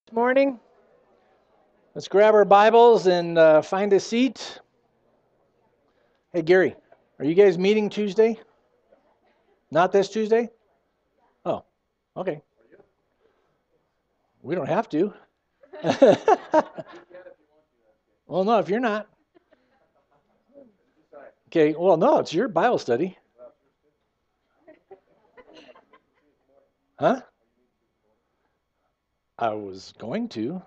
Morning. Let's grab our Bibles and find a seat. Hey, Gary, are you guys meeting Tuesday? Not this Tuesday? Oh, okay. We don't have to. Well, no, if you're not. Okay, well, no, it's your Bible study. Huh? I was going to.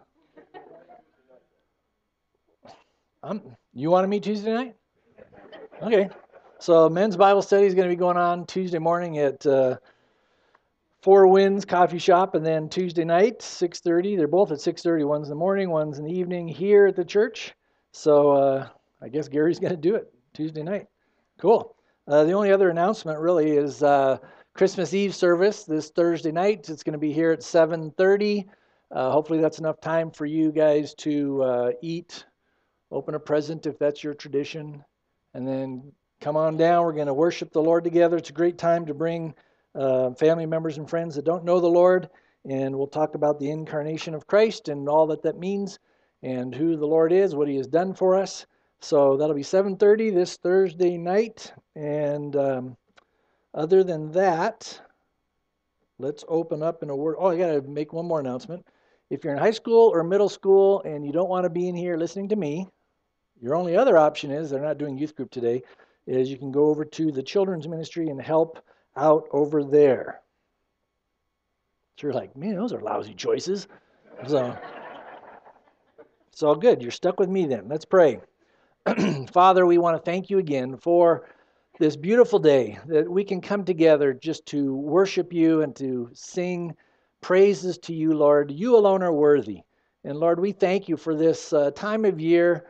You want to meet Tuesday night? Okay. So, men's Bible study is going to be going on Tuesday morning at Four Winds Coffee Shop, and then Tuesday night, 6:30. They're both at 6:30. One's in the morning, one's in the evening here at the church. So I guess Gary's going to do it Tuesday night. Cool. The only other announcement really is Christmas Eve service this Thursday night. It's going to be here at 7:30. Hopefully that's enough time for you guys to eat, open a present if that's your tradition, and then come on down. We're going to worship the Lord together. It's a great time to bring family members and friends that don't know the Lord, and we'll talk about the incarnation of Christ and all that that means, and who the Lord is, what He has done for us. So that'll be 7:30 this Thursday night, and other than that, let's open up in a word. Oh, I got to make one more announcement. If you're in high school or middle school and you don't want to be in here listening to me, your only other option is, they're not doing youth group today, is you can go over to the children's ministry and help out over there. So you're like, man, those are lousy choices. So it's all good. You're stuck with me then. Let's pray. Father, we want to thank you again for this beautiful day that we can come together just to worship you and to sing praises to you, Lord. You alone are worthy. And Lord, we thank you for this time of year.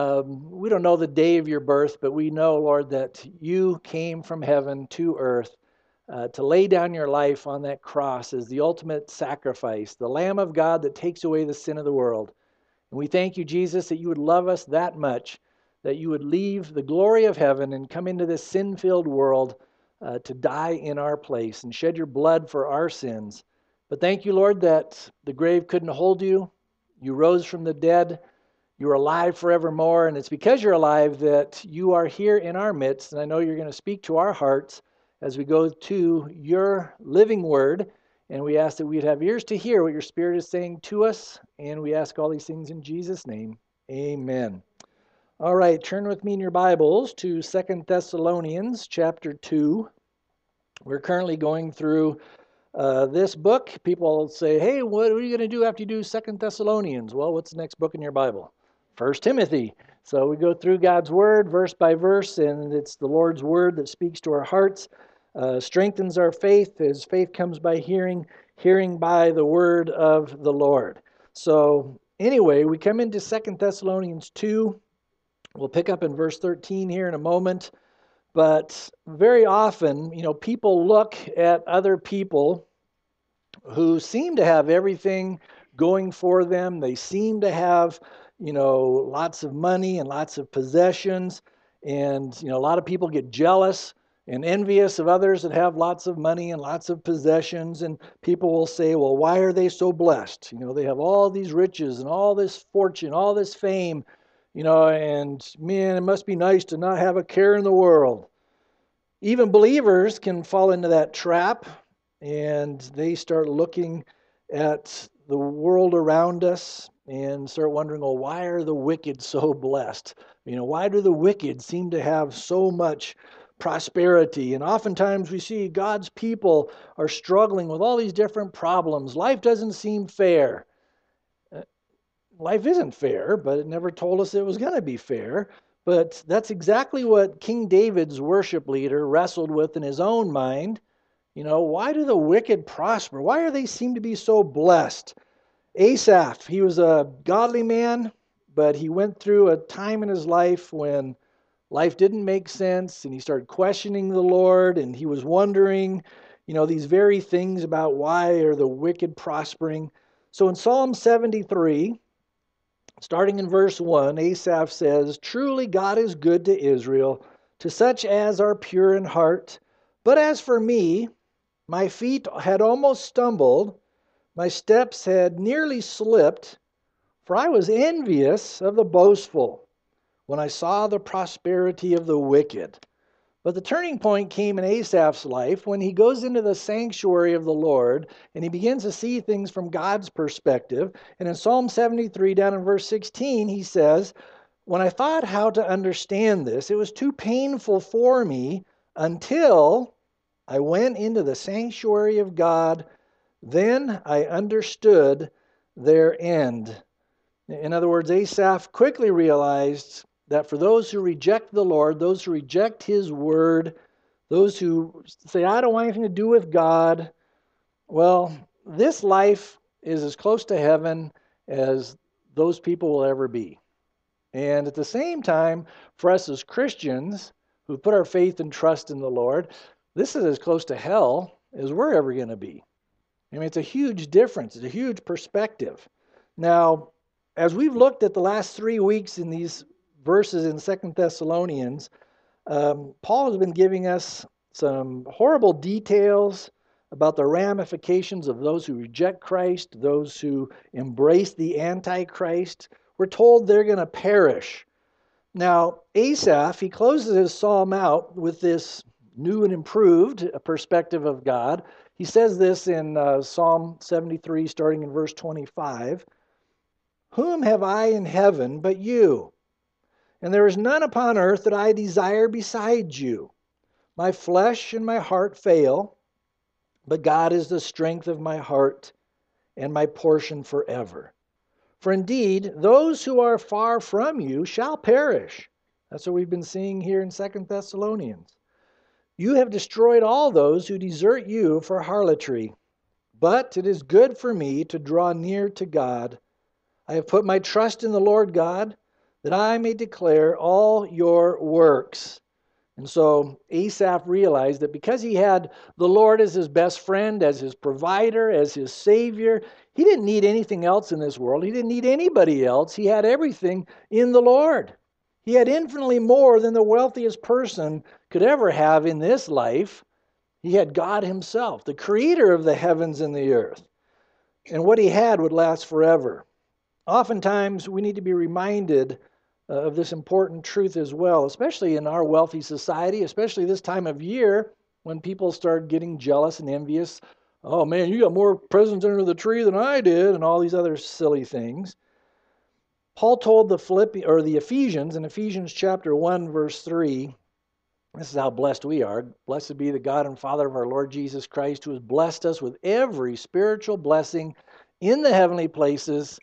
We don't know the day of your birth, but we know, Lord, that you came from heaven to earth to lay down your life on that cross as the ultimate sacrifice, the Lamb of God that takes away the sin of the world. And we thank you, Jesus, that you would love us that much, that you would leave the glory of heaven and come into this sin-filled world to die in our place and shed your blood for our sins. But thank you, Lord, that the grave couldn't hold you. You rose from the dead. You're alive forevermore, and it's because you're alive that you are here in our midst, and I know you're going to speak to our hearts as we go to your living word, and we ask that we'd have ears to hear what your Spirit is saying to us, and we ask all these things in Jesus' name. Amen. All right, turn with me in your Bibles to 2 Thessalonians chapter 2. We're currently going through this book. People say, hey, what are you going to do after you do 2 Thessalonians? Well, what's the next book in your Bible? 1 Timothy. So we go through God's Word verse by verse, and it's the Lord's Word that speaks to our hearts, strengthens our faith, as faith comes by hearing, hearing by the Word of the Lord. So anyway, we come into 2 Thessalonians 2. We'll pick up in verse 13 here in a moment. But very often, people look at other people who seem to have everything going for them. They seem to have, lots of money and lots of possessions. And, a lot of people get jealous and envious of others that have lots of money and lots of possessions. And people will say, well, why are they so blessed? They have all these riches and all this fortune, all this fame, and man, it must be nice to not have a care in the world. Even believers can fall into that trap, and they start looking at the world around us and start wondering, well, why are the wicked so blessed? Why do the wicked seem to have so much prosperity? And oftentimes we see God's people are struggling with all these different problems. Life doesn't seem fair. Life isn't fair, but it never told us it was going to be fair. But that's exactly what King David's worship leader wrestled with in his own mind. Why do the wicked prosper? Why do they seem to be so blessed? Asaph, he was a godly man, but he went through a time in his life when life didn't make sense, and he started questioning the Lord, and he was wondering, these very things about why are the wicked prospering. So in Psalm 73, starting in verse 1, Asaph says, truly God is good to Israel, to such as are pure in heart. But as for me, my feet had almost stumbled, My steps had nearly slipped, for I was envious of the boastful when I saw the prosperity of the wicked. But the turning point came in Asaph's life when he goes into the sanctuary of the Lord and he begins to see things from God's perspective. And in Psalm 73, down in verse 16, he says, "When I thought how to understand this, it was too painful for me until I went into the sanctuary of God. Then I understood their end." In other words, Asaph quickly realized that for those who reject the Lord, those who reject His word, those who say, "I don't want anything to do with God," well, this life is as close to heaven as those people will ever be. And at the same time, for us as Christians who put our faith and trust in the Lord, this is as close to hell as we're ever going to be. I mean, it's a huge difference. It's a huge perspective. Now, as we've looked at the last 3 weeks in these verses in 2 Thessalonians, Paul has been giving us some horrible details about the ramifications of those who reject Christ, those who embrace the Antichrist. We're told they're going to perish. Now, Asaph, he closes his psalm out with this new and improved perspective of God. He says this in Psalm 73, starting in verse 25. "Whom have I in heaven but you? And there is none upon earth that I desire besides you. My flesh and my heart fail, but God is the strength of my heart and my portion forever. For indeed, those who are far from you shall perish." That's what we've been seeing here in 2 Thessalonians. "You have destroyed all those who desert you for harlotry. But it is good for me to draw near to God. I have put my trust in the Lord God, that I may declare all your works." And so Asaph realized that because he had the Lord as his best friend, as his provider, as his Savior, he didn't need anything else in this world. He didn't need anybody else. He had everything in the Lord. He had infinitely more than the wealthiest person could ever have in this life. He had God Himself, the creator of the heavens and the earth. And what he had would last forever. Oftentimes, we need to be reminded of this important truth as well, especially in our wealthy society, especially this time of year when people start getting jealous and envious. "Oh man, you got more presents under the tree than I did," and all these other silly things. Paul told the Ephesians in Ephesians chapter 1, verse 3, this is how blessed we are. "Blessed be the God and Father of our Lord Jesus Christ, who has blessed us with every spiritual blessing in the heavenly places."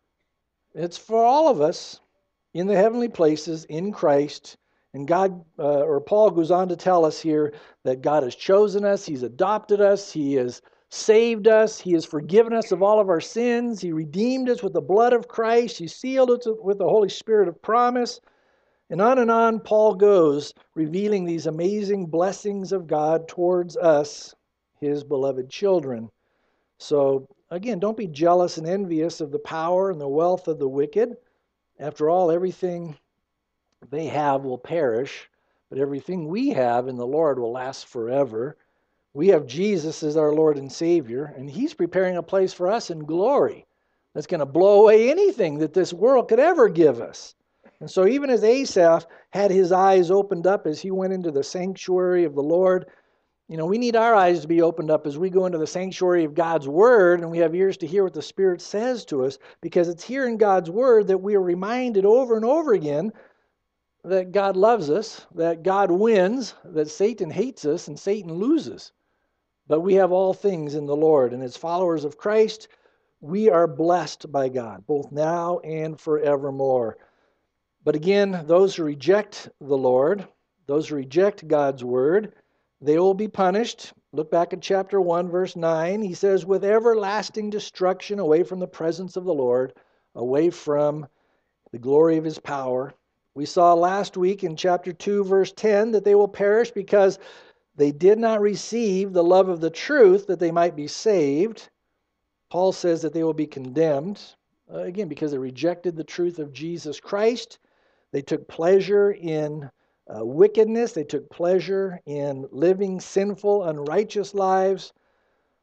It's for all of us in the heavenly places in Christ. And Paul goes on to tell us here that God has chosen us, He's adopted us, He has saved us, He has forgiven us of all of our sins, He redeemed us with the blood of Christ, He sealed us with the Holy Spirit of promise. And on Paul goes, revealing these amazing blessings of God towards us, His beloved children. So, again, don't be jealous and envious of the power and the wealth of the wicked. After all, everything they have will perish, but everything we have in the Lord will last forever. We have Jesus as our Lord and Savior, and He's preparing a place for us in glory that's going to blow away anything that this world could ever give us. And so even as Asaph had his eyes opened up as he went into the sanctuary of the Lord, we need our eyes to be opened up as we go into the sanctuary of God's Word and we have ears to hear what the Spirit says to us, because it's here in God's Word that we are reminded over and over again that God loves us, that God wins, that Satan hates us and Satan loses. But we have all things in the Lord, and as followers of Christ, we are blessed by God, both now and forevermore. But again, those who reject the Lord, those who reject God's Word, they will be punished. Look back at chapter 1, verse 9. He says, "With everlasting destruction, away from the presence of the Lord, away from the glory of His power." We saw last week in chapter 2, verse 10, that they will perish because they did not receive the love of the truth that they might be saved. Paul says that they will be condemned, again, because they rejected the truth of Jesus Christ. They took pleasure in wickedness. They took pleasure in living sinful, unrighteous lives.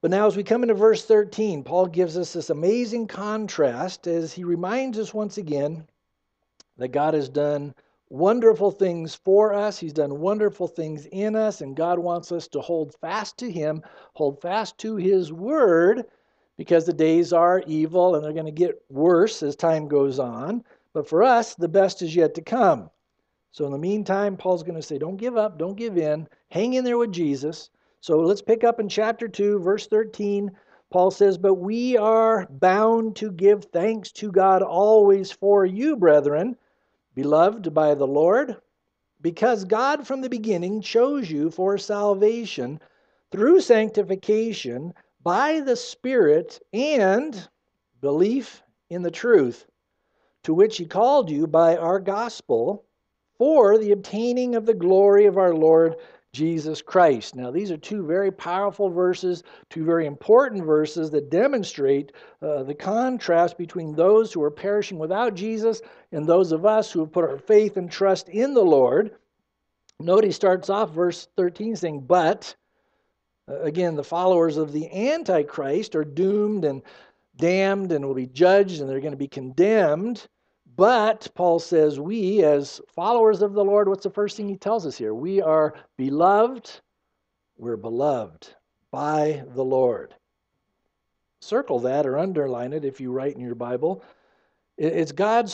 But now as we come into verse 13, Paul gives us this amazing contrast as he reminds us once again that God has done wonderful things for us. He's done wonderful things in us, and God wants us to hold fast to Him, hold fast to His Word, because the days are evil and they're going to get worse as time goes on. But for us, the best is yet to come. So in the meantime, Paul's going to say, don't give up, don't give in, hang in there with Jesus. So let's pick up in chapter 2, verse 13. Paul says, but we are bound to give thanks to God always for you, brethren, beloved by the Lord, because God from the beginning chose you for salvation through sanctification by the Spirit and belief in the truth, to which He called you by our gospel, for the obtaining of the glory of our Lord Jesus Christ. Now, these are two very powerful verses, two very important verses that demonstrate the contrast between those who are perishing without Jesus and those of us who have put our faith and trust in the Lord. Note he starts off verse 13 saying, but, again, the followers of the Antichrist are doomed and damned and will be judged and they're going to be condemned. But Paul says we, as followers of the Lord, what's the first thing he tells us here? We are beloved. We're beloved by the Lord. Circle that or underline it if you write in your Bible. It's God's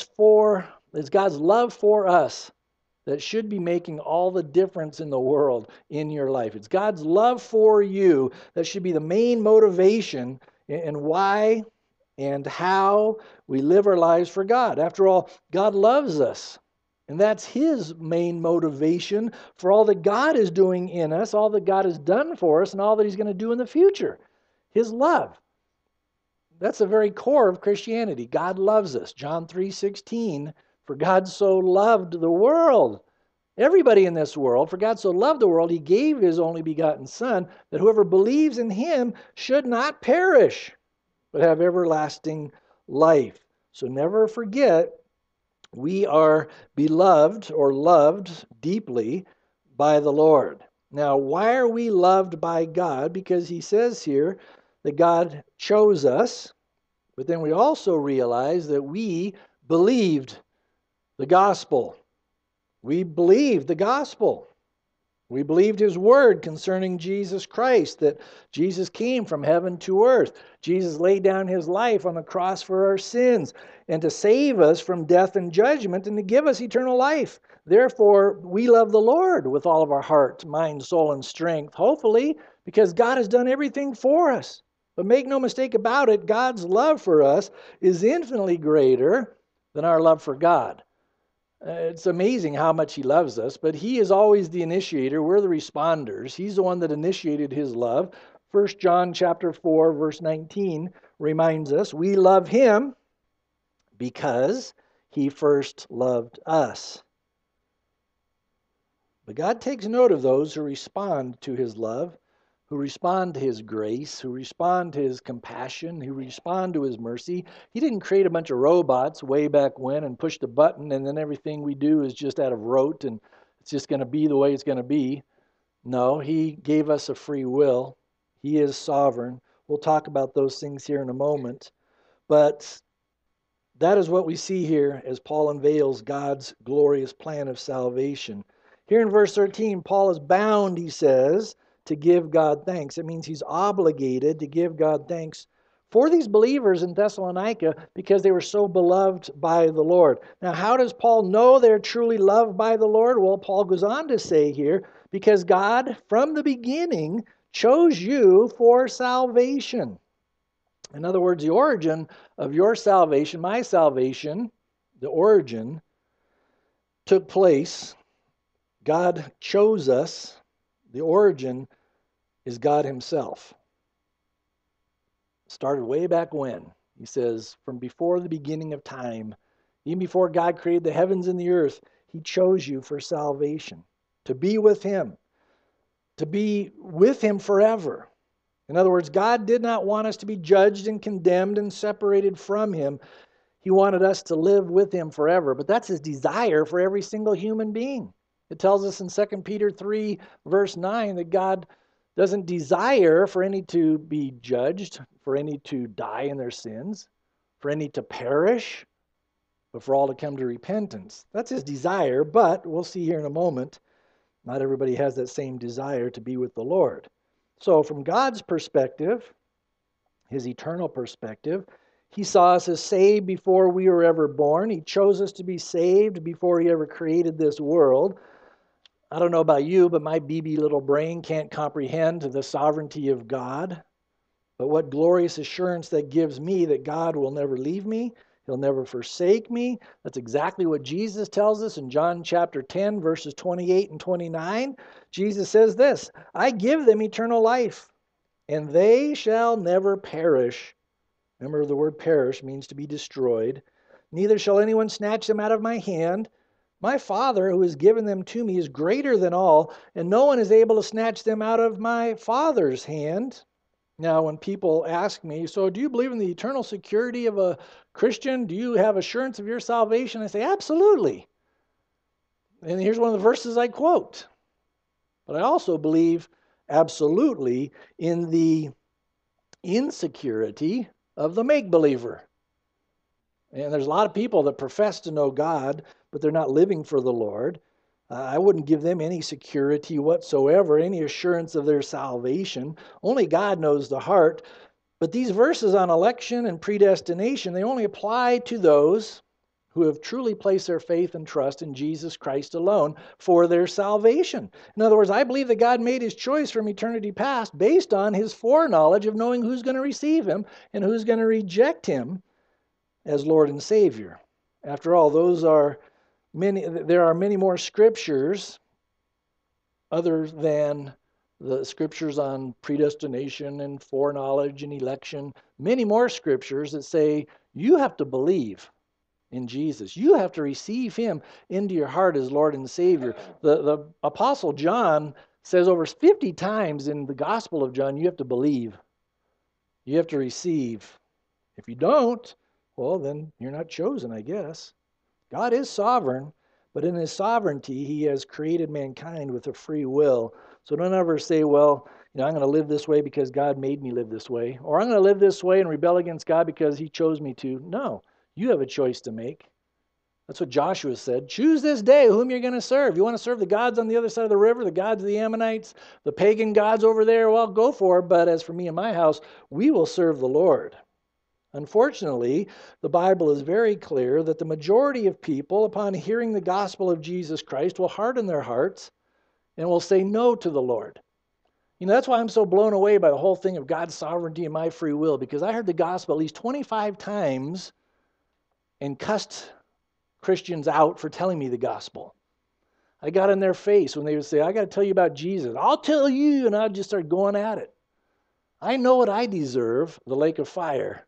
love for us that should be making all the difference in the world in your life. It's God's love for you that should be the main motivation in why and how we live our lives for God. After all, God loves us. And that's His main motivation for all that God is doing in us, all that God has done for us, and all that He's going to do in the future. His love. That's the very core of Christianity. God loves us. John 3:16, for God so loved the world. Everybody in this world, for God so loved the world, He gave His only begotten Son, that whoever believes in Him should not perish, but have everlasting life. So never forget, we are beloved or loved deeply by the Lord. Now, why are we loved by God? Because he says here that God chose us, but then we also realize that we believed the gospel. We believed the gospel. We believed His word concerning Jesus Christ, that Jesus came from heaven to earth. Jesus laid down His life on the cross for our sins and to save us from death and judgment and to give us eternal life. Therefore, we love the Lord with all of our heart, mind, soul, and strength, hopefully, because God has done everything for us. But make no mistake about it, God's love for us is infinitely greater than our love for God. It's amazing how much He loves us, but He is always the initiator. We're the responders. He's the one that initiated His love. 1 John chapter 4, verse 19 reminds us, we love Him because He first loved us. But God takes note of those who respond to His love, who respond to His grace, who respond to His compassion, who respond to His mercy. He didn't create a bunch of robots way back when and push the button and then everything we do is just out of rote and it's just going to be the way it's going to be. No, He gave us a free will. He is sovereign. We'll talk about those things here in a moment. But that is what we see here as Paul unveils God's glorious plan of salvation. Here in verse 13, Paul is bound, he says, to give God thanks. It means he's obligated to give God thanks for these believers in Thessalonica because they were so beloved by the Lord. Now, how does Paul know they're truly loved by the Lord? Well, Paul goes on to say here, because God from the beginning chose you for salvation. In other words, the origin of your salvation, my salvation, the origin took place. God chose us. The origin is God Himself. Started way back when. He says, from before the beginning of time, even before God created the heavens and the earth, He chose you for salvation, to be with Him forever. In other words, God did not want us to be judged and condemned and separated from Him. He wanted us to live with Him forever. But that's His desire for every single human being. It tells us in 2 Peter 3, verse 9, that God doesn't desire for any to be judged, for any to die in their sins, for any to perish, but for all to come to repentance. That's his desire, but we'll see here in a moment, not everybody has that same desire to be with the Lord. So from God's perspective, his eternal perspective, he saw us as saved before we were ever born. He chose us to be saved before he ever created this world. I don't know about you, but my BB little brain can't comprehend the sovereignty of God. But what glorious assurance that gives me that God will never leave me. He'll never forsake me. That's exactly what Jesus tells us in John chapter 10, verses 28 and 29. Jesus says this, I give them eternal life, and they shall never perish. Remember, the word perish means to be destroyed. Neither shall anyone snatch them out of my hand. My Father, who has given them to me, is greater than all, and no one is able to snatch them out of my Father's hand. Now, when people ask me, so do you believe in the eternal security of a Christian? Do you have assurance of your salvation? I say, absolutely. And here's one of the verses I quote. But I also believe absolutely in the insecurity of the make-believer. And there's a lot of people that profess to know God, but they're not living for the Lord. I wouldn't give them any security whatsoever, any assurance of their salvation. Only God knows the heart. But these verses on election and predestination, they only apply to those who have truly placed their faith and trust in Jesus Christ alone for their salvation. In other words, I believe that God made his choice from eternity past based on his foreknowledge of knowing who's going to receive him and who's going to reject him as Lord and Savior. After all, there are many more scriptures other than the scriptures on predestination and foreknowledge and election, many more scriptures that say you have to believe in Jesus. You have to receive him into your heart as Lord and Savior. The Apostle John says over 50 times in the Gospel of John, you have to believe. You have to receive. If you don't, well, then you're not chosen, I guess. God is sovereign, but in his sovereignty, he has created mankind with a free will. So don't ever say, well, I'm going to live this way because God made me live this way, or I'm going to live this way and rebel against God because he chose me to. No, you have a choice to make. That's what Joshua said. Choose this day whom you're going to serve. You want to serve the gods on the other side of the river, the gods of the Ammonites, the pagan gods over there? Well, go for it. But as for me and my house, we will serve the Lord. Unfortunately, the Bible is very clear that the majority of people, upon hearing the gospel of Jesus Christ, will harden their hearts and will say no to the Lord. That's why I'm so blown away by the whole thing of God's sovereignty and my free will, because I heard the gospel at least 25 times and cussed Christians out for telling me the gospel. I got in their face when they would say, I got to tell you about Jesus. I'll tell you, and I'd just start going at it. I know what I deserve, the lake of fire.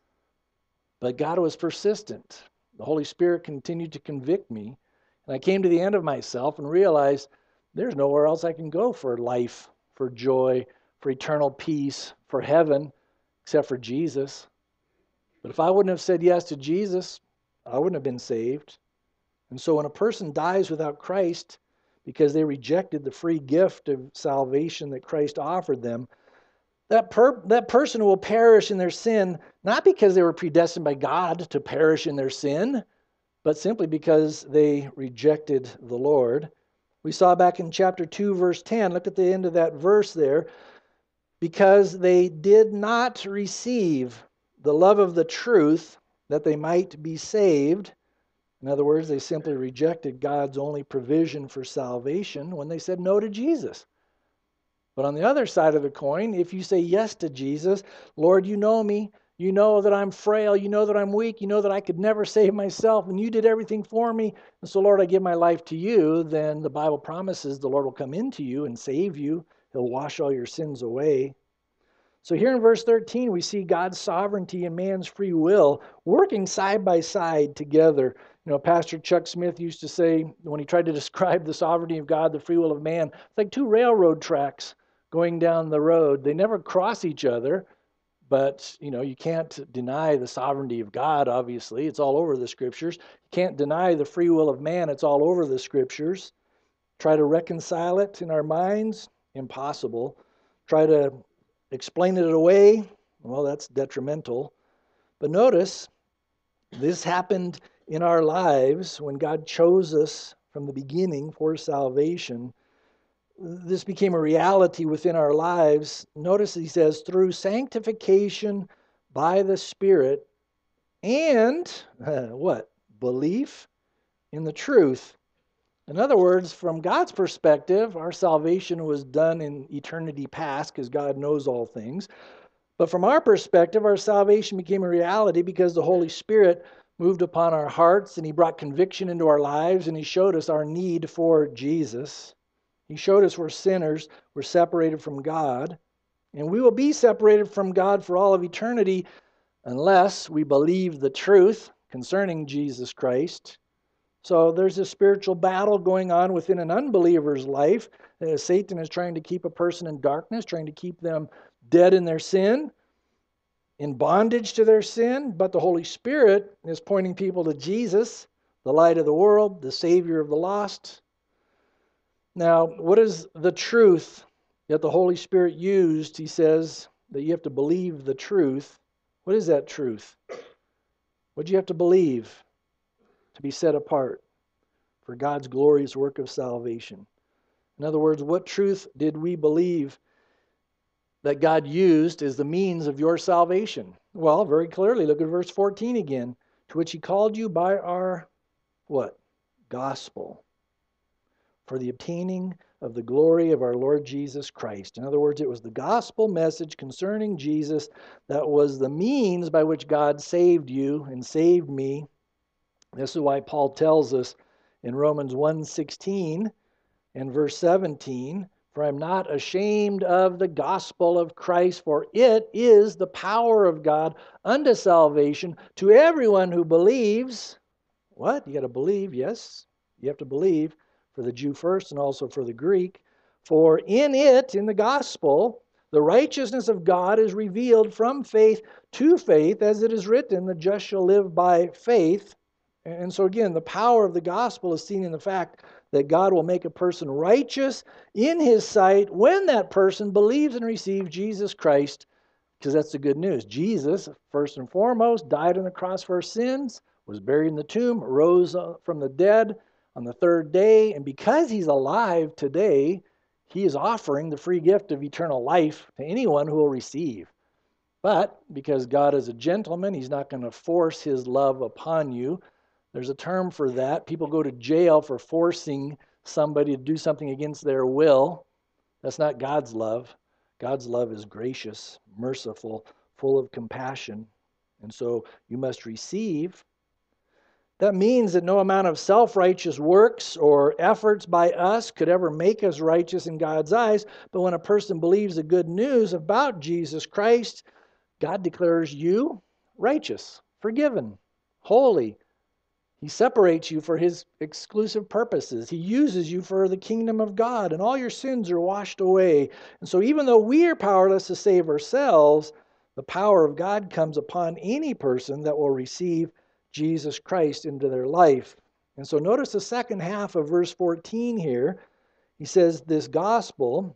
But God was persistent. The Holy Spirit continued to convict me. And I came to the end of myself and realized there's nowhere else I can go for life, for joy, for eternal peace, for heaven, except for Jesus. But if I wouldn't have said yes to Jesus, I wouldn't have been saved. And so when a person dies without Christ because they rejected the free gift of salvation that Christ offered them, that person will perish in their sin, not because they were predestined by God to perish in their sin, but simply because they rejected the Lord. We saw back in chapter 2, verse 10, look at the end of that verse there, because they did not receive the love of the truth that they might be saved. In other words, they simply rejected God's only provision for salvation when they said no to Jesus. But on the other side of the coin, if you say yes to Jesus, Lord, you know me, you know that I'm frail, you know that I'm weak, you know that I could never save myself, and you did everything for me, and so Lord, I give my life to you, then the Bible promises the Lord will come into you and save you. He'll wash all your sins away. So here in verse 13, we see God's sovereignty and man's free will working side by side together. Pastor Chuck Smith used to say, when he tried to describe the sovereignty of God, the free will of man, it's like two railroad tracks going down the road. They never cross each other, but, you can't deny the sovereignty of God, obviously. It's all over the Scriptures. You can't deny the free will of man. It's all over the Scriptures. Try to reconcile it in our minds? Impossible. try to explain it away, well, that's detrimental. But notice, this happened in our lives when God chose us from the beginning for salvation. This became a reality within our lives. Notice he says, through sanctification by the Spirit and what? Belief in the truth. In other words, from God's perspective, our salvation was done in eternity past because God knows all things. But from our perspective, our salvation became a reality because the Holy Spirit moved upon our hearts and He brought conviction into our lives and He showed us our need for Jesus. He showed us we're sinners, we're separated from God, and we will be separated from God for all of eternity unless we believe the truth concerning Jesus Christ. So there's a spiritual battle going on within an unbeliever's life. Satan is trying to keep a person in darkness, trying to keep them dead in their sin, in bondage to their sin. But the Holy Spirit is pointing people to Jesus, the light of the world, the Savior of the lost. Now, what is the truth that the Holy Spirit used? He says that you have to believe the truth. What is that truth? What do you have to believe to be set apart for God's glorious work of salvation? In other words, what truth did we believe that God used as the means of your salvation? Well, very clearly, look at verse 14 again. To which He called you by our, what? Gospel. For the obtaining of the glory of our Lord Jesus Christ. In other words, it was the gospel message concerning Jesus that was the means by which God saved you and saved me. This is why Paul tells us in Romans 1:16 and verse 17, for I'm not ashamed of the gospel of Christ, for it is the power of God unto salvation to everyone who believes. What? You got to believe, yes. You have to believe, for the Jew first and also for the Greek. For in it, in the gospel, the righteousness of God is revealed from faith to faith, as it is written, the just shall live by faith. And so again, the power of the gospel is seen in the fact that God will make a person righteous in His sight when that person believes and receives Jesus Christ, because that's the good news. Jesus, first and foremost, died on the cross for our sins, was buried in the tomb, rose from the dead on the third day, and because He's alive today, He is offering the free gift of eternal life to anyone who will receive. But because God is a gentleman, He's not going to force His love upon you. There's a term for that. People go to jail for forcing somebody to do something against their will. That's not God's love. God's love is gracious, merciful, full of compassion. And so you must receive. That means that no amount of self-righteous works or efforts by us could ever make us righteous in God's eyes. But when a person believes the good news about Jesus Christ, God declares you righteous, forgiven, holy. He separates you for His exclusive purposes. He uses you for the kingdom of God, and all your sins are washed away. And so even though we are powerless to save ourselves, the power of God comes upon any person that will receive Jesus Christ into their life. And so notice the second half of verse 14 here. He says, this gospel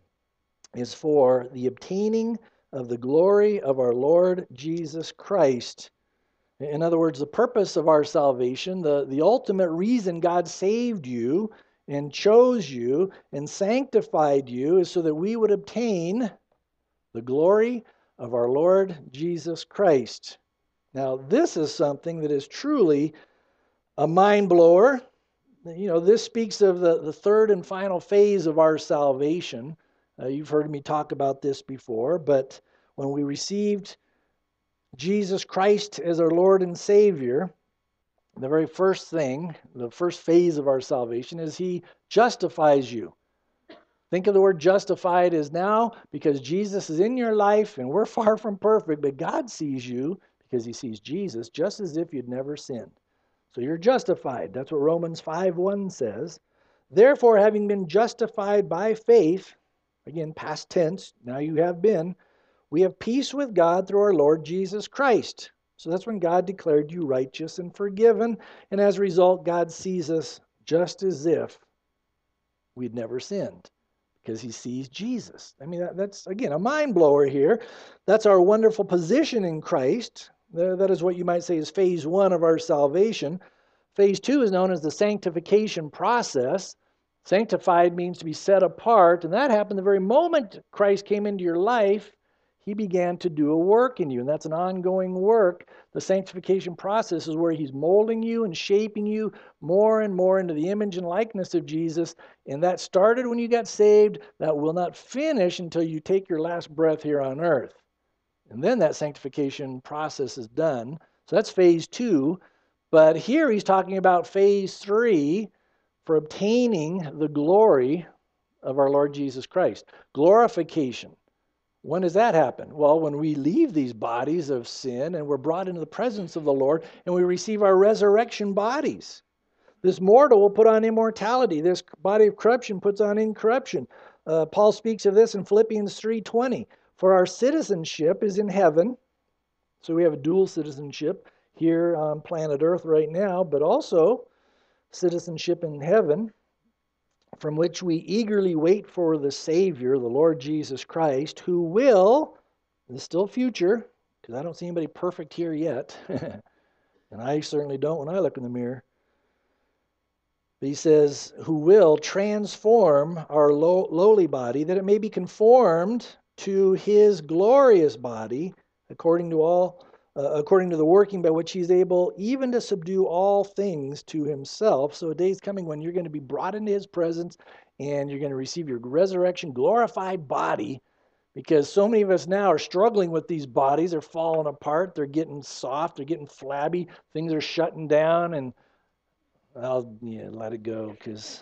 is for the obtaining of the glory of our Lord Jesus Christ. In other words, the purpose of our salvation, the ultimate reason God saved you and chose you and sanctified you is so that we would obtain the glory of our Lord Jesus Christ. Now, this is something that is truly a mind blower. You know, this speaks of the third and final phase of our salvation. You've heard me talk about this before, but when we received Jesus Christ as our Lord and Savior, the very first thing, the first phase of our salvation is He justifies you. Think of the word justified as now because Jesus is in your life and we're far from perfect, but God sees you because He sees Jesus just as if you'd never sinned. So you're justified. That's what Romans 5:1 says. Therefore, having been justified by faith, again, past tense, now you have been, we have peace with God through our Lord Jesus Christ. So that's when God declared you righteous and forgiven. And as a result, God sees us just as if we'd never sinned. because he sees Jesus. I mean, that's, again, a mind blower here. That's our wonderful position in Christ. That is what you might say is phase one of our salvation. Phase two is known as the sanctification process. Sanctified means to be set apart, and that happened the very moment Christ came into your life. He began to do a work in you, and that's an ongoing work. The sanctification process is where he's molding you and shaping you more and more into the image and likeness of Jesus, and that started when you got saved. That will not finish until you take your last breath here on earth. And then that sanctification process is done. So that's phase two. But here he's talking about phase three for obtaining the glory of our Lord Jesus Christ. Glorification. When does that happen? Well, when we leave these bodies of sin and we're brought into the presence of the Lord and we receive our resurrection bodies. This mortal will put on immortality. This body of corruption puts on incorruption. Paul speaks of this in Philippians 3:20. For our citizenship is in heaven. So we have a dual citizenship here on planet Earth right now, but also citizenship in heaven, from which we eagerly wait for the Savior, the Lord Jesus Christ, who will, this is still future, because I don't see anybody perfect here yet, and I certainly don't when I look in the mirror. But he says, who will transform our lowly body, that it may be conformed to his glorious body, according to the working by which he's able even to subdue all things to himself. So a day's coming when you're going to be brought into his presence and you're going to receive your resurrection glorified body, because so many of us now are struggling with these bodies. They're falling apart. They're getting soft. They're getting flabby. Things are shutting down, and I'll let it go, because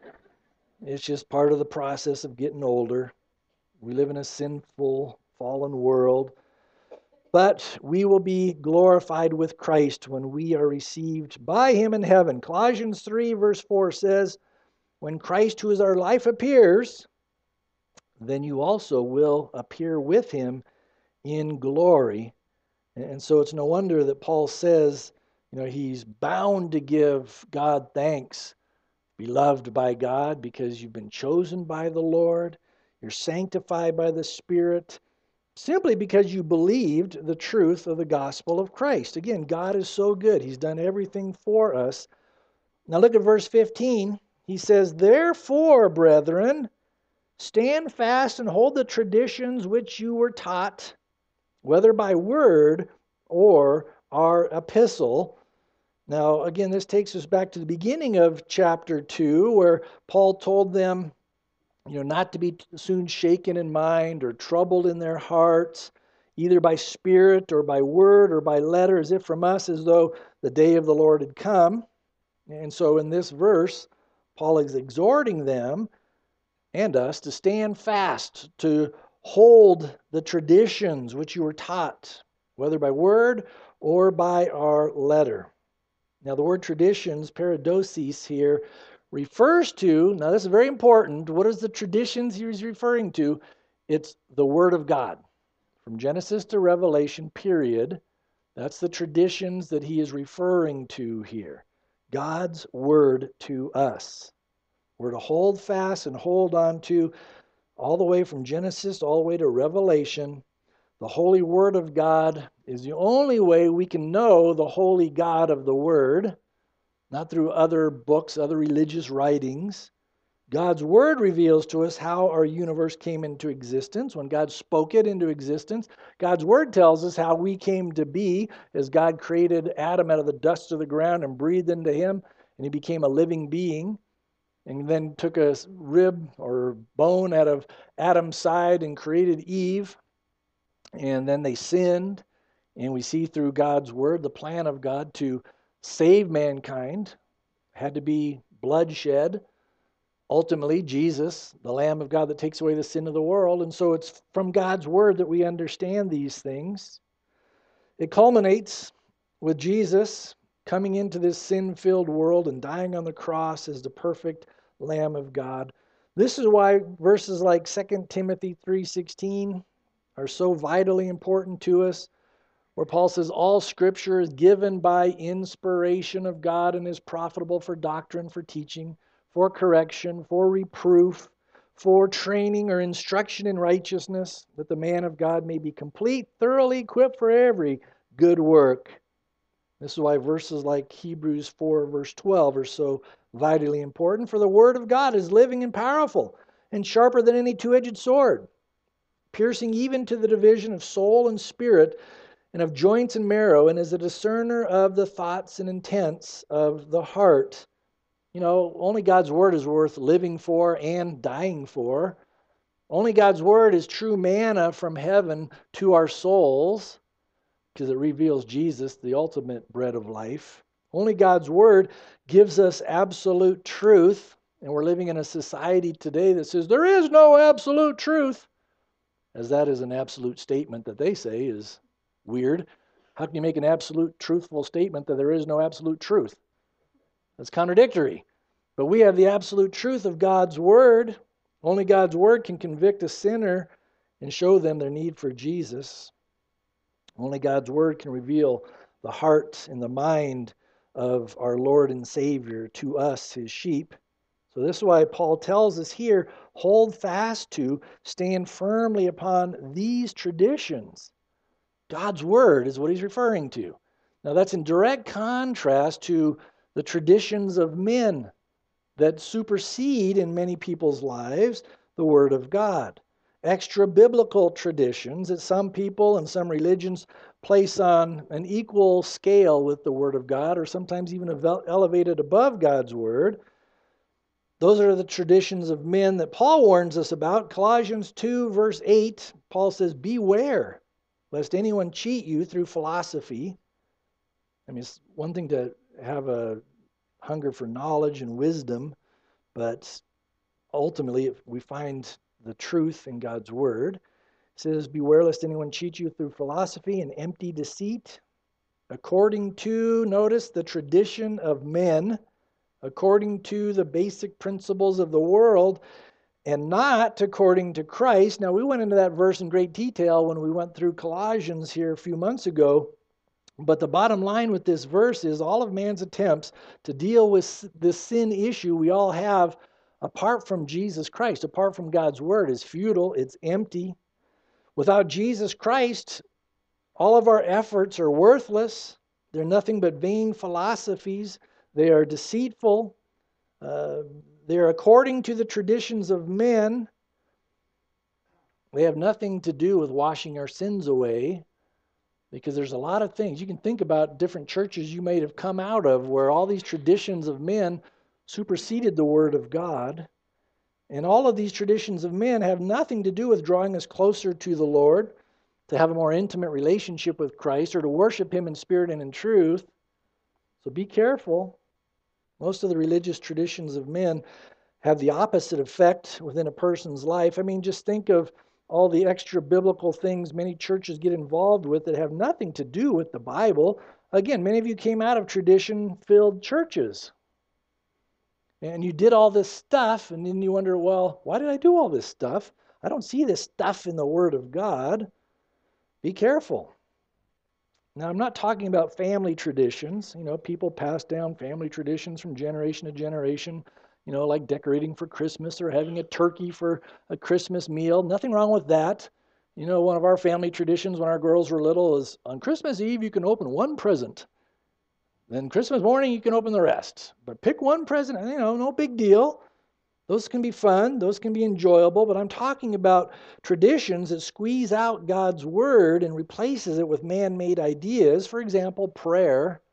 it's just part of the process of getting older. We live in a sinful, fallen world. But we will be glorified with Christ when we are received by him in heaven. Colossians 3 verse 4 says, when Christ, who is our life, appears, then you also will appear with him in glory. And so it's no wonder that Paul says, he's bound to give God thanks, beloved by God, because you've been chosen by the Lord, you're sanctified by the Spirit, simply because you believed the truth of the gospel of Christ. Again, God is so good. He's done everything for us. Now look at verse 15. He says, therefore, brethren, stand fast and hold the traditions which you were taught, whether by word or our epistle. Now, again, this takes us back to the beginning of chapter 2, where Paul told them, not to be soon shaken in mind or troubled in their hearts, either by spirit or by word or by letter, as if from us, as though the day of the Lord had come. And so in this verse, Paul is exhorting them and us to stand fast, to hold the traditions which you were taught, whether by word or by our letter. Now the word traditions, paradosis here, refers to, now this is very important, what is the traditions he's referring to? It's the Word of God. From Genesis to Revelation, period. That's the traditions that he is referring to here. God's Word to us. We're to hold fast and hold on to, all the way from Genesis all the way to Revelation. The Holy Word of God is the only way we can know the Holy God of the Word. Not through other books, other religious writings. God's Word reveals to us how our universe came into existence. When God spoke it into existence, God's Word tells us how we came to be as God created Adam out of the dust of the ground and breathed into him, and he became a living being, and then took a rib or bone out of Adam's side and created Eve, and then they sinned, and we see through God's Word the plan of God to save mankind. Had to be bloodshed. Ultimately, Jesus, the Lamb of God that takes away the sin of the world. And so it's from God's Word that we understand these things. It culminates with Jesus coming into this sin-filled world and dying on the cross as the perfect Lamb of God. This is why verses like 2 Timothy 3:16 are so vitally important to us, where Paul says, all Scripture is given by inspiration of God and is profitable for doctrine, for teaching, for correction, for reproof, for training or instruction in righteousness, that the man of God may be complete, thoroughly equipped for every good work. This is why verses like Hebrews 4, verse 12 are so vitally important. For the word of God is living and powerful and sharper than any two-edged sword, piercing even to the division of soul and spirit and of joints and marrow, and is a discerner of the thoughts and intents of the heart. Only God's word is worth living for and dying for. Only God's word is true manna from heaven to our souls, because it reveals Jesus, the ultimate bread of life. Only God's word gives us absolute truth, and we're living in a society today that says there is no absolute truth, as that is an absolute statement that they say is weird. How can you make an absolute truthful statement that there is no absolute truth? That's contradictory. But we have the absolute truth of God's word. Only God's word can convict a sinner and show them their need for Jesus. Only God's word can reveal the heart and the mind of our Lord and Savior to us, his sheep. So this is why Paul tells us here, hold fast to, stand firmly upon these traditions. God's word is what he's referring to. Now that's in direct contrast to the traditions of men that supersede in many people's lives the word of God. Extra biblical traditions that some people and some religions place on an equal scale with the word of God, or sometimes even elevated above God's word. Those are the traditions of men that Paul warns us about. Colossians 2, verse 8, Paul says, beware lest anyone cheat you through philosophy. I mean, it's one thing to have a hunger for knowledge and wisdom, but ultimately, if we find the truth in God's word, it says, beware lest anyone cheat you through philosophy and empty deceit, according to, notice, the tradition of men, according to the basic principles of the world, and not according to Christ. Now, we went into that verse in great detail when we went through Colossians here a few months ago. But the bottom line with this verse is all of man's attempts to deal with this sin issue we all have apart from Jesus Christ, apart from God's word, is futile, it's empty. Without Jesus Christ, all of our efforts are worthless. They're nothing but vain philosophies. They are deceitful. They're according to the traditions of men. They have nothing to do with washing our sins away, because there's a lot of things. You can think about different churches you may have come out of where all these traditions of men superseded the word of God. And all of these traditions of men have nothing to do with drawing us closer to the Lord, to have a more intimate relationship with Christ, or to worship him in spirit and in truth. So be careful. Most of the religious traditions of men have the opposite effect within a person's life. I mean, just think of all the extra biblical things many churches get involved with that have nothing to do with the Bible. Again, many of you came out of tradition-filled churches. And you did all this stuff, and then you wonder, well, why did I do all this stuff? I don't see this stuff in the Word of God. Be careful. Now, I'm not talking about family traditions. People pass down family traditions from generation to generation, like decorating for Christmas or having a turkey for a Christmas meal. Nothing wrong with that. One of our family traditions when our girls were little is on Christmas Eve, you can open one present. Then Christmas morning, you can open the rest. But pick one present, no big deal. Those can be fun, those can be enjoyable, but I'm talking about traditions that squeeze out God's word and replaces it with man-made ideas. For example, prayer.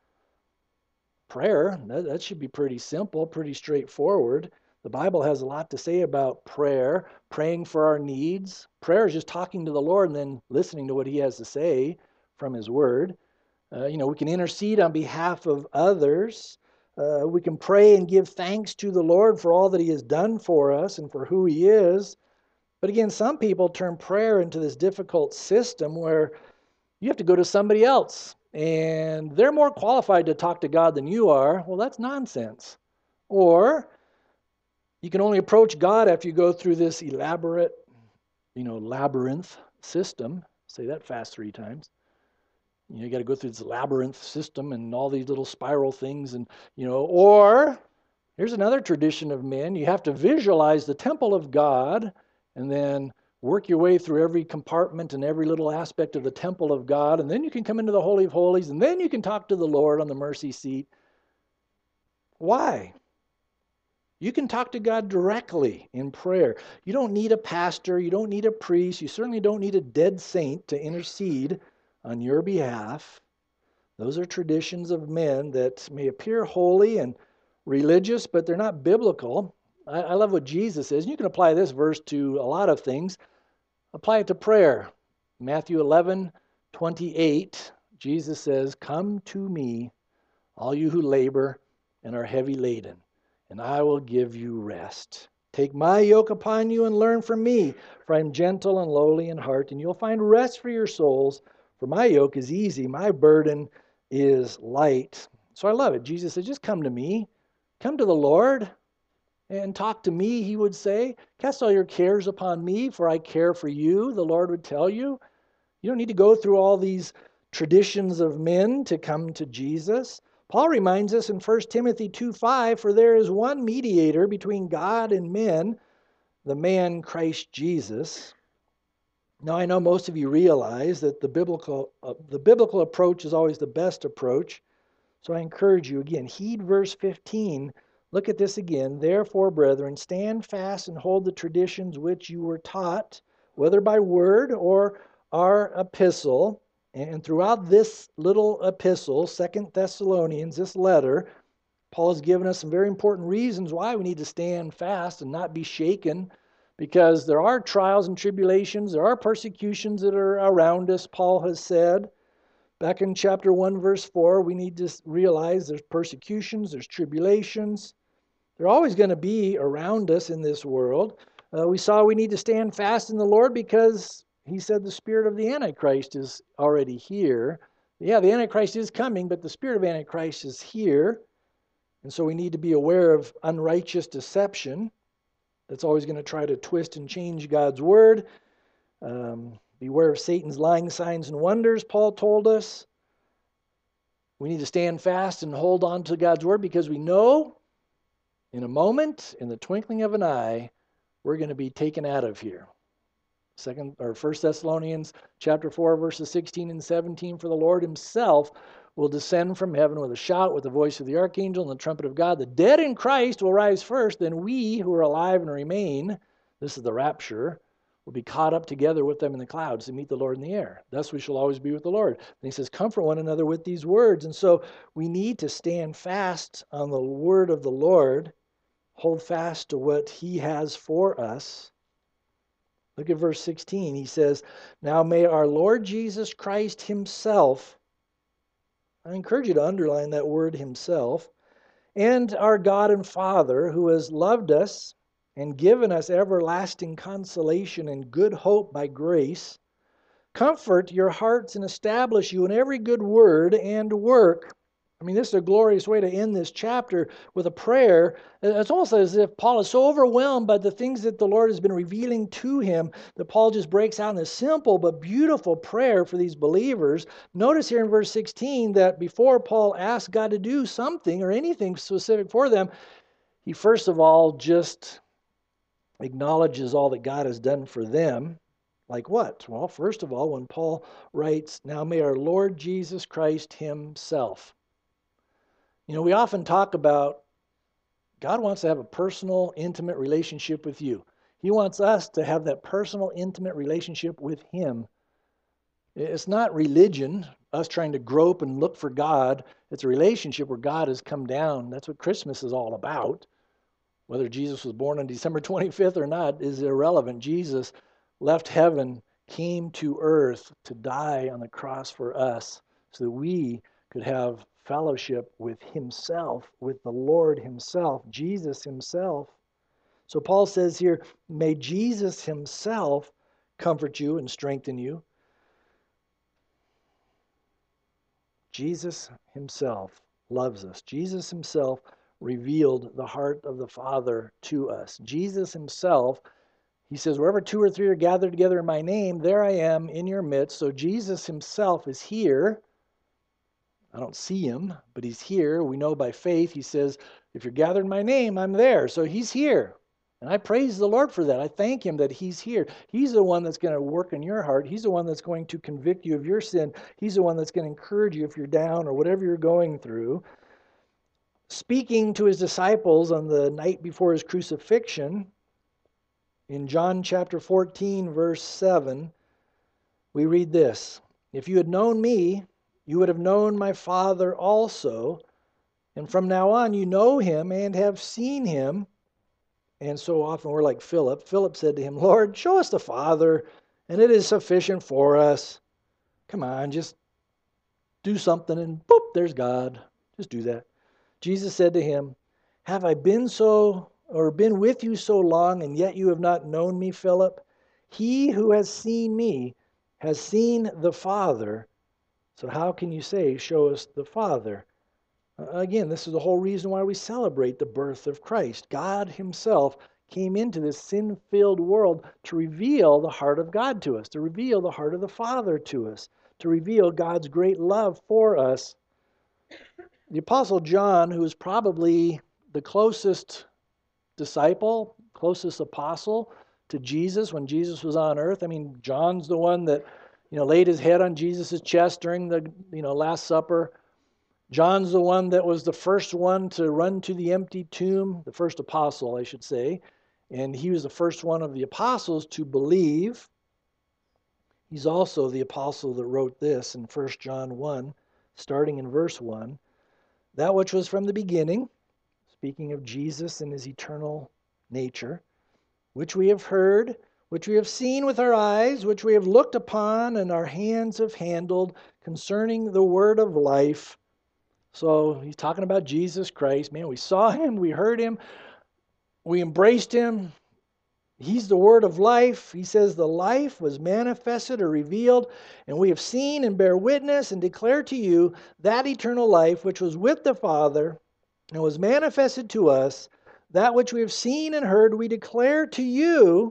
Prayer, that should be pretty simple, pretty straightforward. The Bible has a lot to say about prayer, praying for our needs. Prayer is just talking to the Lord and then listening to what he has to say from his word. We can intercede on behalf of others. We can pray and give thanks to the Lord for all that he has done for us and for who he is. But again, some people turn prayer into this difficult system where you have to go to somebody else and they're more qualified to talk to God than you are. Well, that's nonsense. Or you can only approach God after you go through this elaborate, labyrinth system. Say that fast 3 times. You got to go through this labyrinth system and all these little spiral things, and or Here's another tradition of men. You have to visualize the temple of God and then work your way through every compartment and every little aspect of the temple of God. And then you can come into the Holy of Holies, and then you can talk to the Lord on the mercy seat. Why? You can talk to God directly in prayer. You don't need a pastor. You don't need a priest. You certainly don't need a dead saint to intercede on your behalf. Those are traditions of men that may appear holy and religious, but they're not biblical. I love what Jesus says. You can apply this verse to a lot of things. Apply it to prayer. Matthew 11:28, Jesus says, "Come to me, all you who labor and are heavy laden, and I will give you rest. Take my yoke upon you and learn from me, for I am gentle and lowly in heart, and you'll find rest for your souls. For my yoke is easy, my burden is light." So I love it. Jesus said, just come to me. Come to the Lord and talk to me, he would say. Cast all your cares upon me, for I care for you, the Lord would tell you. You don't need to go through all these traditions of men to come to Jesus. Paul reminds us in 1 Timothy 2:5, "For there is one mediator between God and men, the man Christ Jesus." Now I know most of you realize that the biblical approach is always the best approach. So I encourage you again, heed verse 15. Look at this again. "Therefore, brethren, stand fast and hold the traditions which you were taught, whether by word or our epistle." And throughout this little epistle, 2 Thessalonians, this letter, Paul has given us some very important reasons why we need to stand fast and not be shaken, because there are trials and tribulations, there are persecutions that are around us, Paul has said. Back in chapter 1, verse 4, we need to realize there's persecutions, there's tribulations. They're always going to be around us in this world. We saw we need to stand fast in the Lord because he said the spirit of the Antichrist is already here. Yeah, the Antichrist is coming, but the spirit of Antichrist is here. And so we need to be aware of unrighteous deception that's always going to try to twist and change God's word. Beware of Satan's lying signs and wonders, Paul told us. We need to stand fast and hold on to God's word because we know in a moment, in the twinkling of an eye, we're going to be taken out of here. 1 Thessalonians chapter 4, verses 16 and 17, "For the Lord himself will descend from heaven with a shout, with the voice of the archangel and the trumpet of God. The dead in Christ will rise first, then we who are alive and remain," this is the rapture, "will be caught up together with them in the clouds to meet the Lord in the air. Thus we shall always be with the Lord." And he says, comfort one another with these words. And so we need to stand fast on the word of the Lord, hold fast to what he has for us. Look at verse 16. He says, "Now may our Lord Jesus Christ himself," I encourage you to underline that word himself, "and our God and Father, who has loved us and given us everlasting consolation and good hope by grace, comfort your hearts and establish you in every good word and work." I mean, this is a glorious way to end this chapter with a prayer. It's almost as if Paul is so overwhelmed by the things that the Lord has been revealing to him that Paul just breaks out in this simple but beautiful prayer for these believers. Notice here in verse 16 that before Paul asks God to do something or anything specific for them, he first of all just acknowledges all that God has done for them. Like what? Well, first of all, when Paul writes, "Now may our Lord Jesus Christ himself." You know, we often talk about God wants to have a personal, intimate relationship with you. He wants us to have that personal, intimate relationship with him. It's not religion, us trying to grope and look for God. It's a relationship where God has come down. That's what Christmas is all about. Whether Jesus was born on December 25th or not is irrelevant. Jesus left heaven, came to earth to die on the cross for us so that we could have fellowship with himself, with the Lord himself, Jesus himself. So Paul says here, may Jesus himself comfort you and strengthen you. Jesus himself loves us. Jesus himself revealed the heart of the Father to us. Jesus himself, he says, wherever two or three are gathered together in my name, there I am in your midst. So Jesus himself is here. I don't see him, but he's here. We know by faith. He says, if you're gathered in my name, I'm there. So he's here. And I praise the Lord for that. I thank him that he's here. He's the one that's going to work in your heart. He's the one that's going to convict you of your sin. He's the one that's going to encourage you if you're down or whatever you're going through. Speaking to his disciples on the night before his crucifixion, in John chapter 14, verse 7, we read this: if you had known me, you would have known my Father also. And from now on, you know him and have seen him. And so often we're like Philip. Philip said to him, Lord, show us the Father, and it is sufficient for us. Come on, just do something, and boop, there's God. Just do that. Jesus said to him, have I been with you so long, and yet you have not known me, Philip? He who has seen me has seen the Father. So how can you say, show us the Father? Again, this is the whole reason why we celebrate the birth of Christ. God himself came into this sin-filled world to reveal the heart of God to us, to reveal the heart of the Father to us, to reveal God's great love for us. The Apostle John, who is probably the closest disciple, closest apostle to Jesus when Jesus was on earth. I mean, John's the one that, laid his head on Jesus' chest during the, Last Supper. John's the one that was the first one to run to the empty tomb, the first apostle, I should say. And he was the first one of the apostles to believe. He's also the apostle that wrote this in 1 John 1, starting in verse 1. That which was from the beginning, speaking of Jesus and his eternal nature, which we have heard, which we have seen with our eyes, which we have looked upon and our hands have handled, concerning the word of life. So he's talking about Jesus Christ. Man, we saw him, we heard him, we embraced him. He's the word of life. He says the life was manifested or revealed, and we have seen and bear witness and declare to you that eternal life which was with the Father and was manifested to us. That which we have seen and heard we declare to you,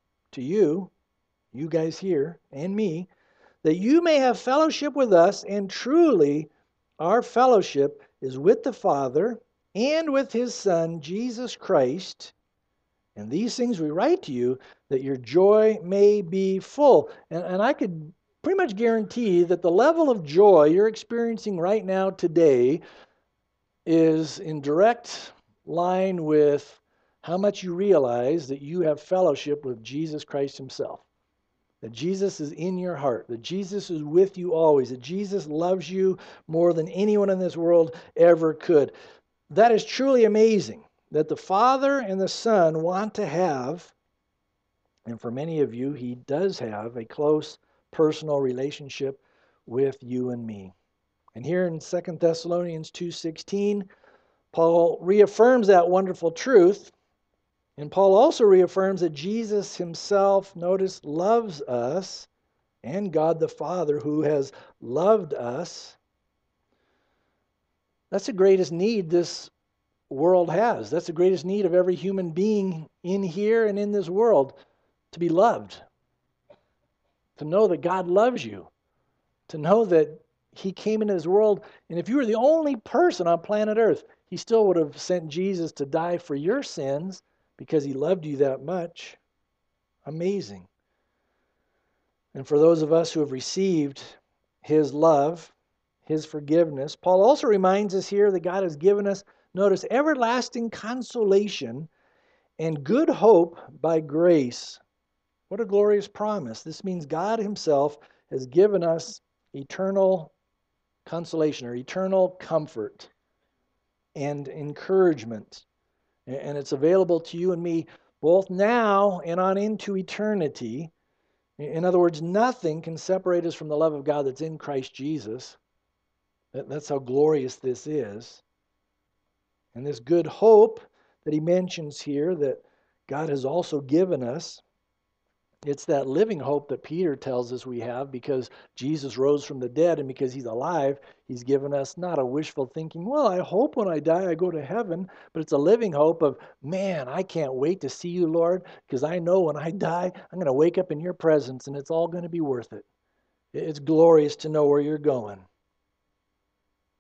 you guys here, and me, that you may have fellowship with us, and truly our fellowship is with the Father and with his Son, Jesus Christ. And these things we write to you, that your joy may be full. And I could pretty much guarantee that the level of joy you're experiencing right now today is in direct line with how much you realize that you have fellowship with Jesus Christ himself. That Jesus is in your heart, that Jesus is with you always, that Jesus loves you more than anyone in this world ever could. That is truly amazing, that the Father and the Son want to have, and for many of you, he does have a close personal relationship with you and me. And here in 2 Thessalonians 2:16, Paul reaffirms that wonderful truth. And Paul also reaffirms that Jesus himself, notice, loves us, and God the Father who has loved us. That's the greatest need this world has. That's the greatest need of every human being in here and in this world, to be loved. To know that God loves you. To know that he came into this world, and if you were the only person on planet Earth, he still would have sent Jesus to die for your sins because he loved you that much. Amazing. And for those of us who have received his love, his forgiveness, Paul also reminds us here that God has given us, notice, everlasting consolation and good hope by grace. What a glorious promise. This means God himself has given us eternal consolation or eternal comfort and encouragement. And it's available to you and me both now and on into eternity. In other words, nothing can separate us from the love of God that's in Christ Jesus. That's how glorious this is. And this good hope that he mentions here that God has also given us, it's that living hope that Peter tells us we have because Jesus rose from the dead, and because he's alive, he's given us not a wishful thinking, well, I hope when I die I go to heaven, but it's a living hope of, man, I can't wait to see you, Lord, because I know when I die, I'm going to wake up in your presence and it's all going to be worth it. It's glorious to know where you're going.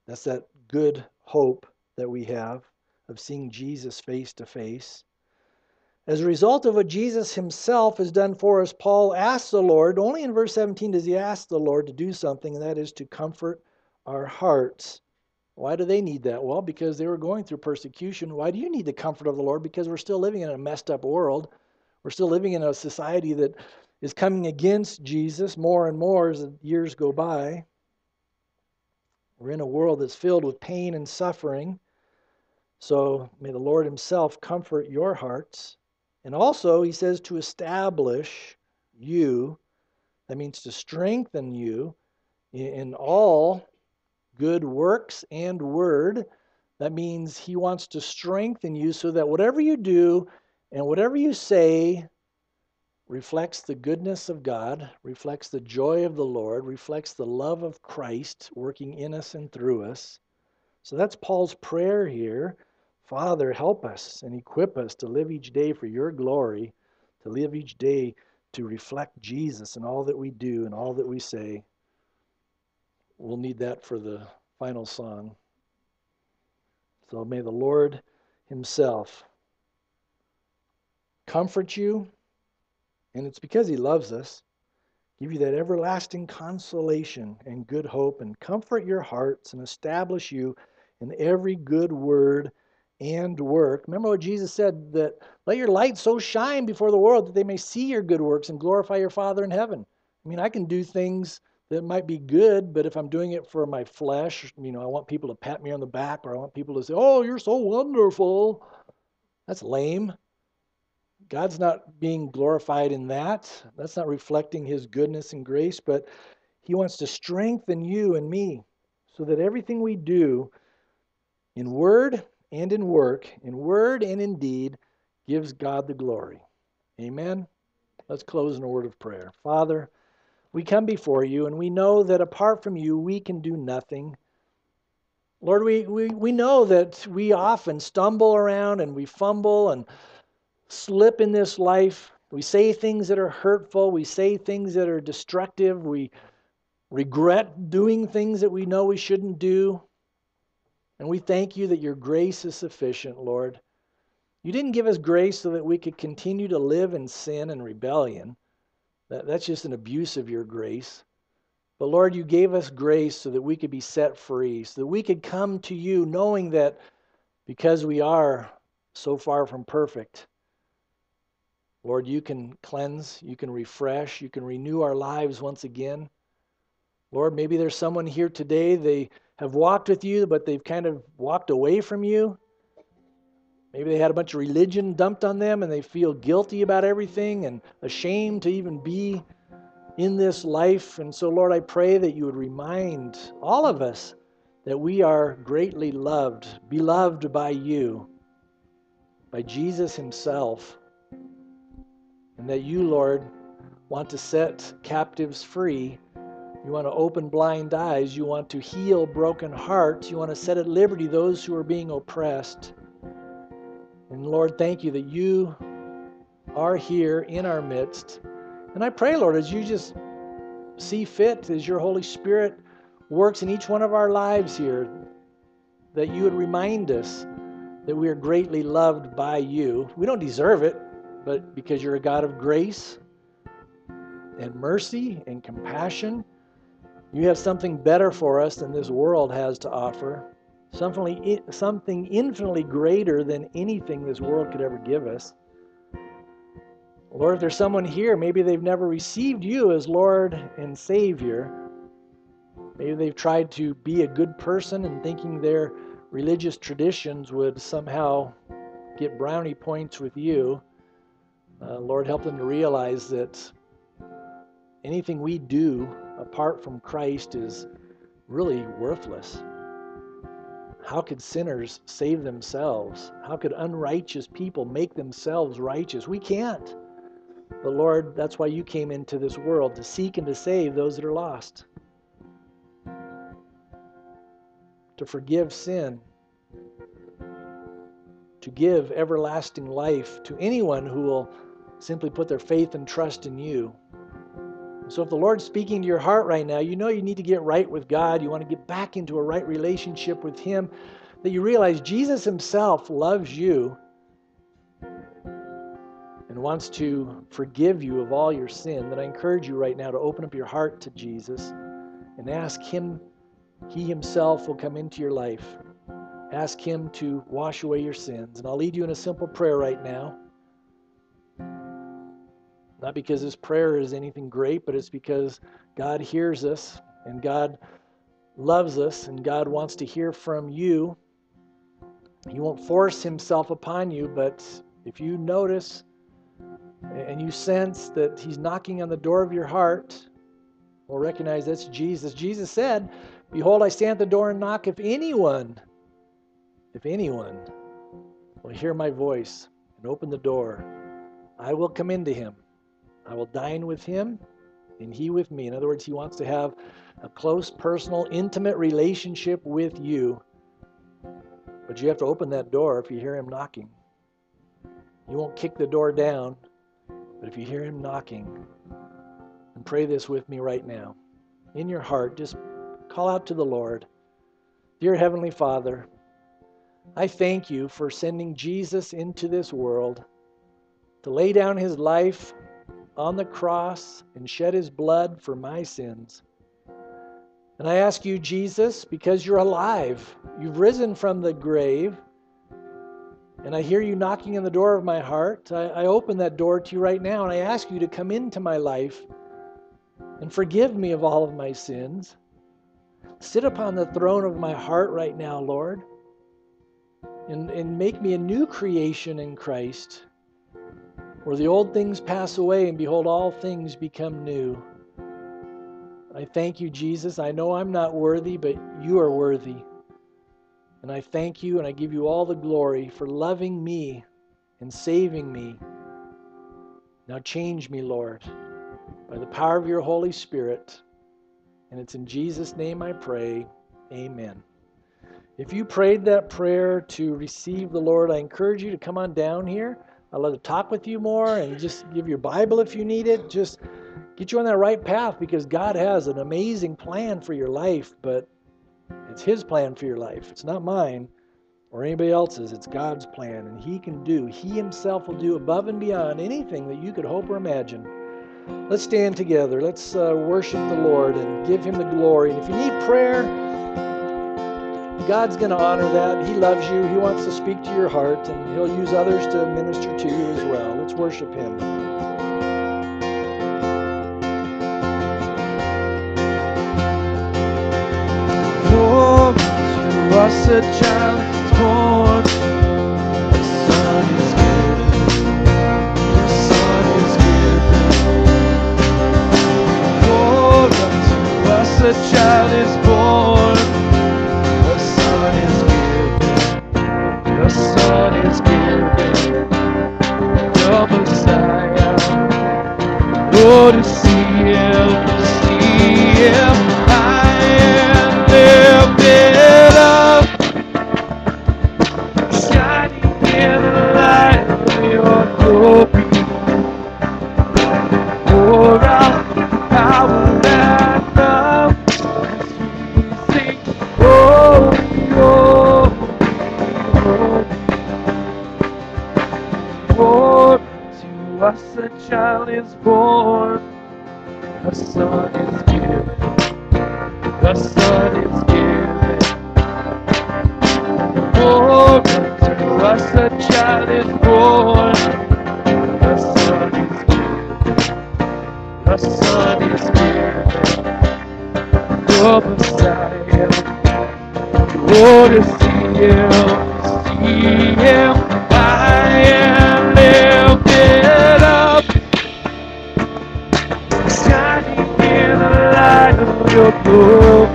That's that good hope that we have of seeing Jesus face to face. As a result of what Jesus himself has done for us, Paul asks the Lord, only in verse 17 does he ask the Lord to do something, and that is to comfort our hearts. Why do they need that? Well, because they were going through persecution. Why do you need the comfort of the Lord? Because we're still living in a messed up world. We're still living in a society that is coming against Jesus more and more as the years go by. We're in a world that's filled with pain and suffering. So may the Lord himself comfort your hearts. And also, he says to establish you. That means to strengthen you in all good works and word. That means he wants to strengthen you so that whatever you do and whatever you say reflects the goodness of God, reflects the joy of the Lord, reflects the love of Christ working in us and through us. So that's Paul's prayer here. Father, help us and equip us to live each day for your glory, to live each day to reflect Jesus in all that we do and all that we say. We'll need that for the final song. So may the Lord himself comfort you, and it's because he loves us, give you that everlasting consolation and good hope, and comfort your hearts and establish you in every good word and work. Remember what Jesus said, that let your light so shine before the world that they may see your good works and glorify your Father in heaven. I mean, I can do things that might be good, but if I'm doing it for my flesh, I want people to pat me on the back, or I want people to say, oh, you're so wonderful. That's lame. God's not being glorified in that. That's not reflecting his goodness and grace, but he wants to strengthen you and me so that everything we do in word and in work, in word and in deed, gives God the glory. Amen? Let's close in a word of prayer. Father, we come before you, and we know that apart from you, we can do nothing. Lord, we know that we often stumble around and we fumble and slip in this life. We say things that are hurtful. We say things that are destructive. We regret doing things that we know we shouldn't do. And we thank you that your grace is sufficient, Lord. You didn't give us grace so that we could continue to live in sin and rebellion. That's just an abuse of your grace. But Lord, you gave us grace so that we could be set free, so that we could come to you knowing that because we are so far from perfect, Lord, you can cleanse, you can refresh, you can renew our lives once again. Lord, maybe there's someone here today, they have walked with you, but they've kind of walked away from you. Maybe they had a bunch of religion dumped on them and they feel guilty about everything and ashamed to even be in this life. And so, Lord, I pray that you would remind all of us that we are greatly loved, beloved by you, by Jesus himself, and that you, Lord, want to set captives free. You want to open blind eyes. You want to heal broken hearts. You want to set at liberty those who are being oppressed. And Lord, thank you that you are here in our midst. And I pray, Lord, as you just see fit, as your Holy Spirit works in each one of our lives here, that you would remind us that we are greatly loved by you. We don't deserve it, but because you're a God of grace and mercy and compassion, you have something better for us than this world has to offer, something infinitely greater than anything this world could ever give us. Lord, if there's someone here, maybe they've never received you as Lord and Savior. Maybe they've tried to be a good person and thinking their religious traditions would somehow get brownie points with you. Lord, help them to realize that anything we do apart from Christ is really worthless. How could sinners save themselves? How could unrighteous people make themselves righteous? We can't. But Lord, that's why you came into this world, to seek and to save those that are lost, to forgive sin, to give everlasting life to anyone who will simply put their faith and trust in you. So if the Lord's speaking to your heart right now, you know you need to get right with God. You want to get back into a right relationship with Him, that you realize Jesus Himself loves you and wants to forgive you of all your sin, then I encourage you right now to open up your heart to Jesus and ask Him. He Himself will come into your life. Ask Him to wash away your sins. And I'll lead you in a simple prayer right now. Not because this prayer is anything great, but it's because God hears us and God loves us and God wants to hear from you. He won't force Himself upon you, but if you notice and you sense that He's knocking on the door of your heart, well, recognize that's Jesus. Jesus said, "Behold, I stand at the door and knock. If anyone will hear my voice and open the door, I will come into him. I will dine with him and he with me." In other words, He wants to have a close, personal, intimate relationship with you. But you have to open that door if you hear Him knocking. You won't kick the door down, but if you hear Him knocking, and pray this with me right now. In your heart, just call out to the Lord. Dear Heavenly Father, I thank You for sending Jesus into this world to lay down His life on the cross and shed His blood for my sins. And I ask You, Jesus, because You're alive, You've risen from the grave, and I hear You knocking on the door of my heart. I open that door to You right now, and I ask You to come into my life and forgive me of all of my sins. Sit upon the throne of my heart right now, Lord, and make me a new creation in Christ, where the old things pass away and behold, all things become new. I thank You, Jesus. I know I'm not worthy, but You are worthy. And I thank You and I give You all the glory for loving me and saving me. Now change me, Lord, by the power of Your Holy Spirit. And it's in Jesus' name I pray. Amen. If you prayed that prayer to receive the Lord, I encourage you to come on down here. I'd love to talk with you more and just give your Bible if you need it. Just get you on that right path, because God has an amazing plan for your life, but it's His plan for your life. It's not mine or anybody else's. It's God's plan, and He Himself will do above and beyond anything that you could hope or imagine. Let's stand together. Let's worship the Lord and give Him the glory. And if you need prayer, God's going to honor that. He loves you. He wants to speak to your heart, and He'll use others to minister to you as well. Let's worship Him. For to us a child is born, a son is given, a son is given. For unto us a child is born, a son is given, a son is given. The Messiah, Lord, to see Him, I am lifted up, shining in the light of Your glory. Pour out power and love as we sing, holy, holy, holy. For to us a child is born, a son is given, a son is given. For to us a child is born, a son is given, a son is given. The Messiah, Lord, to see Him, I am lifted up, shining in the light of Your glory.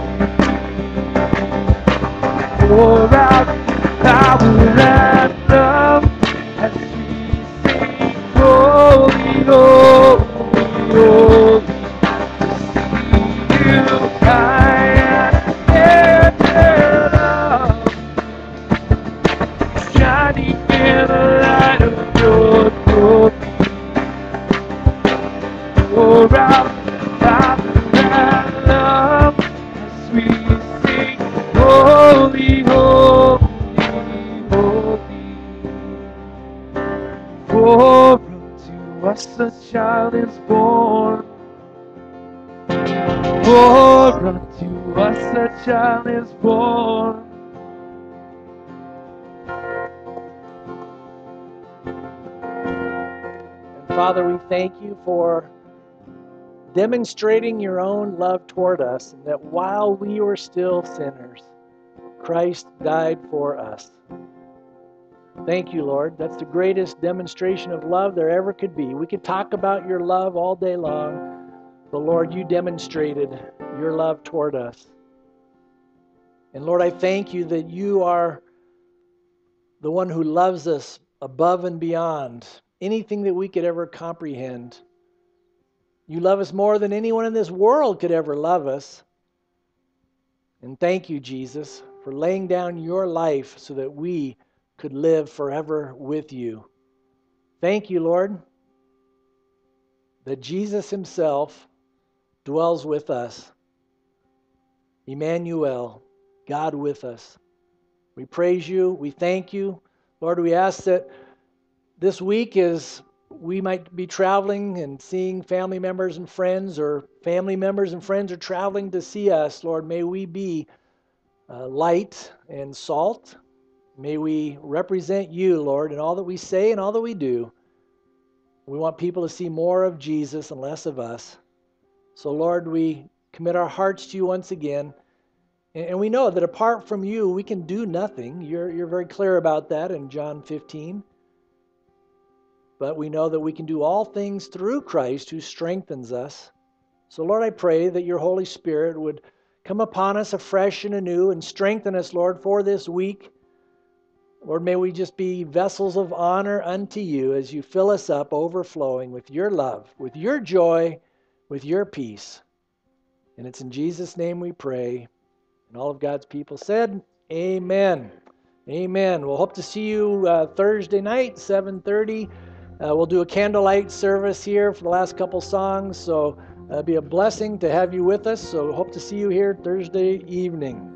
Pour out power and love as we sing, holy, holy, holy. To see You, I am lifted up, shining in the light of Your glory. Pour out us a child is born. For unto us a child is born. And Father, we thank you for demonstrating your own love toward us, and that while we were still sinners, Christ died for us. Thank you, Lord. That's the greatest demonstration of love there ever could be. We could talk about your love all day long, but Lord, you demonstrated your love toward us. And Lord, I thank you that you are the one who loves us above and beyond anything that we could ever comprehend. You love us more than anyone in this world could ever love us. And thank you, Jesus, for laying down your life so that we could live forever with you. Thank you, Lord, that Jesus himself dwells with us. Emmanuel, God with us. We praise you. We thank you. Lord, we ask that this week as we might be traveling and seeing family members and friends, or family members and friends are traveling to see us, Lord, may we be light and salt. May we represent you, Lord, in all that we say and all that we do. We want people to see more of Jesus and less of us. So, Lord, we commit our hearts to you once again. And we know that apart from you, we can do nothing. You're very clear about that in John 15. But we know that we can do all things through Christ who strengthens us. So, Lord, I pray that your Holy Spirit would come upon us afresh and anew and strengthen us, Lord, for this week. Lord, may we just be vessels of honor unto you as you fill us up, overflowing with your love, with your joy, with your peace. And it's in Jesus' name we pray. And all of God's people said, amen. Amen. We'll hope to see you Thursday night, 7:30. We'll do a candlelight service here for the last couple songs. So it'll be a blessing to have you with us. So hope to see you here Thursday evening.